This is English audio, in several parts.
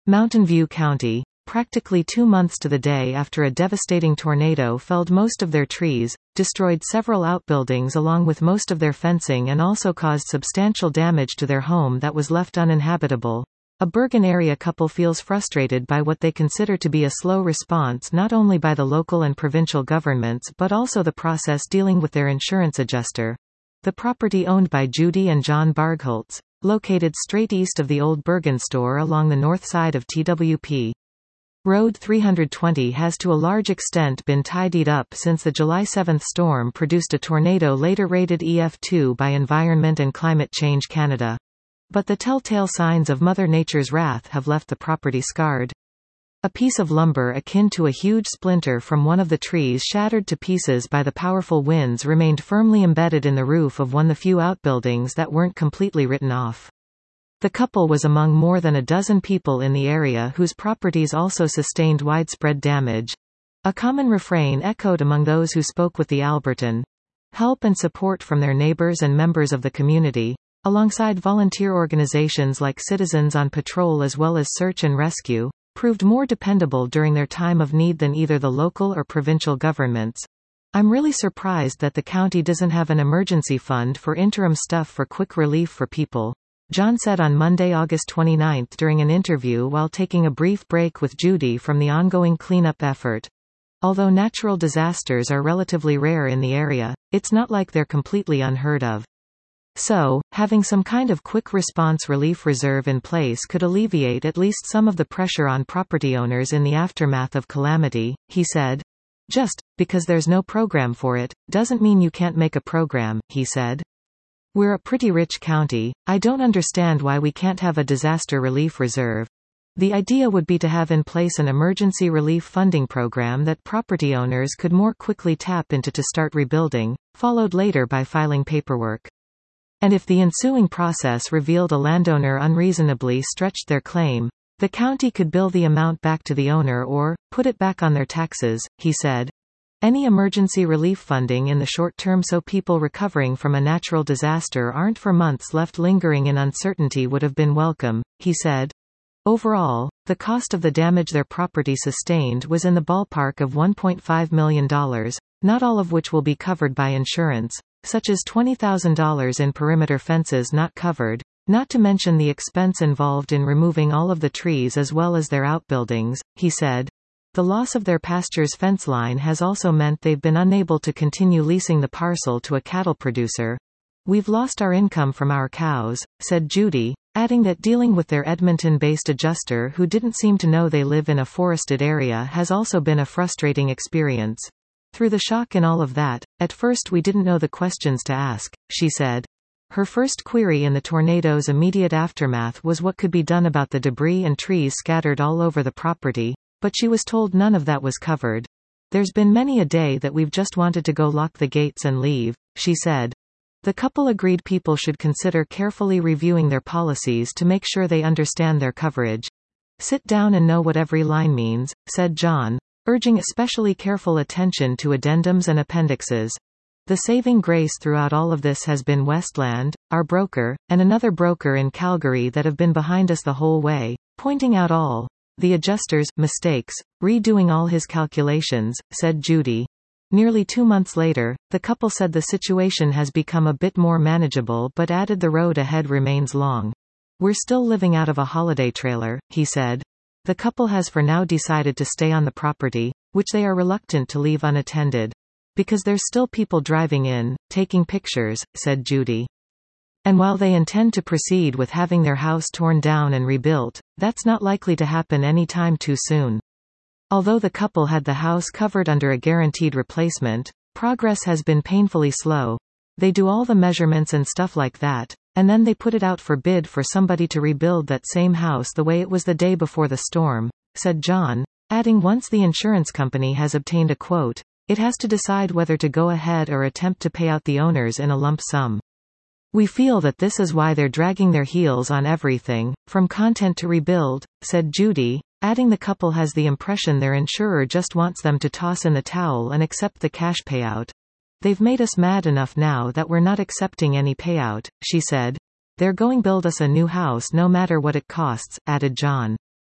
Mountain View County, practically 2 months to the day after a devastating tornado felled most of their trees, destroyed several outbuildings along with most of their fencing and also caused substantial damage to their home that was left uninhabitable. A Bergen area couple feels frustrated by what they consider to be a slow response not only by the local and provincial governments but also the process dealing with their insurance adjuster. The property owned by Judy and John Bargholtz, located straight east of the old Bergen store along the north side of TWP. Road 320 has to a large extent been tidied up since the July 7 storm produced a tornado later rated EF2 by Environment and Climate Change Canada. But the telltale signs of Mother Nature's wrath have left the property scarred. A piece of lumber akin to a huge splinter from one of the trees shattered to pieces by the powerful winds remained firmly embedded in the roof of one of the few outbuildings that weren't completely written off. The couple was among more than a dozen people in the area whose properties also sustained widespread damage. A common refrain echoed among those who spoke with the Albertan. Help and support from their neighbors and members of the community, alongside volunteer organizations like Citizens on Patrol as well as Search and Rescue, proved more dependable during their time of need than either the local or provincial governments. I'm really surprised that the county doesn't have an emergency fund for interim stuff for quick relief for people, John said on Monday, August 29 during an interview while taking a brief break with Judy from the ongoing cleanup effort. Although natural disasters are relatively rare in the area, it's not like they're completely unheard of. So, having some kind of quick response relief reserve in place could alleviate at least some of the pressure on property owners in the aftermath of calamity, he said. Just because there's no program for it, doesn't mean you can't make a program, he said. We're a pretty rich county. I don't understand why we can't have a disaster relief reserve. The idea would be to have in place an emergency relief funding program that property owners could more quickly tap into to start rebuilding, followed later by filing paperwork. And if the ensuing process revealed a landowner unreasonably stretched their claim, the county could bill the amount back to the owner or put it back on their taxes, he said. Any emergency relief funding in the short term so people recovering from a natural disaster aren't for months left lingering in uncertainty would have been welcome, he said. Overall, the cost of the damage their property sustained was in the ballpark of $1.5 million, not all of which will be covered by insurance, such as $20,000 in perimeter fences not covered, not to mention the expense involved in removing all of the trees as well as their outbuildings, he said. The loss of their pasture's fence line has also meant they've been unable to continue leasing the parcel to a cattle producer. We've lost our income from our cows, said Judy, adding that dealing with their Edmonton-based adjuster who didn't seem to know they live in a forested area has also been a frustrating experience. Through the shock in all of that, at first we didn't know the questions to ask, she said. Her first query in the tornado's immediate aftermath was what could be done about the debris and trees scattered all over the property. But she was told none of that was covered. There's been many a day that we've just wanted to go lock the gates and leave, she said. The couple agreed people should consider carefully reviewing their policies to make sure they understand their coverage. Sit down and know what every line means, said John, urging especially careful attention to addendums and appendixes. The saving grace throughout all of this has been Westland, our broker, and another broker in Calgary that have been behind us the whole way, pointing out all the adjuster's mistakes, redoing all his calculations, said Judy. Nearly 2 months later, the couple said the situation has become a bit more manageable but added the road ahead remains long. We're still living out of a holiday trailer, he said. The couple has for now decided to stay on the property, which they are reluctant to leave unattended. Because there's still people driving in, taking pictures, said Judy. And while they intend to proceed with having their house torn down and rebuilt, that's not likely to happen any time too soon. Although the couple had the house covered under a guaranteed replacement, progress has been painfully slow. They do all the measurements and stuff like that, and then they put it out for bid for somebody to rebuild that same house the way it was the day before the storm, said John, adding once the insurance company has obtained a quote, it has to decide whether to go ahead or attempt to pay out the owners in a lump sum. We feel that this is why they're dragging their heels on everything, from content to rebuild, said Judy, adding the couple has the impression their insurer just wants them to toss in the towel and accept the cash payout. They've made us mad enough now that we're not accepting any payout, she said. They're going build us a new house no matter what it costs, added John.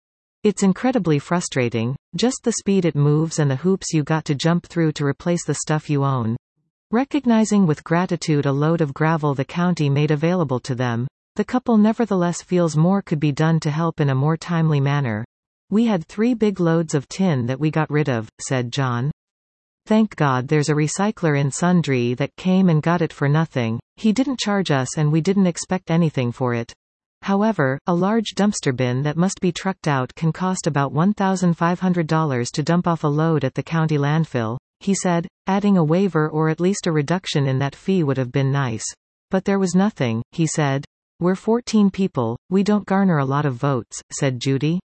It's incredibly frustrating, just the speed it moves and the hoops you got to jump through to replace the stuff you own. Recognizing with gratitude a load of gravel the county made available to them, the couple nevertheless feels more could be done to help in a more timely manner. We had 3 big loads of tin that we got rid of, said John. Thank God there's a recycler in Sundre that came and got it for nothing. He didn't charge us and we didn't expect anything for it. However, a large dumpster bin that must be trucked out can cost about $1,500 to dump off a load at the county landfill, he said. Adding a waiver or at least a reduction in that fee would have been nice. But there was nothing, he said. We're 14 people, we don't garner a lot of votes, said Judy.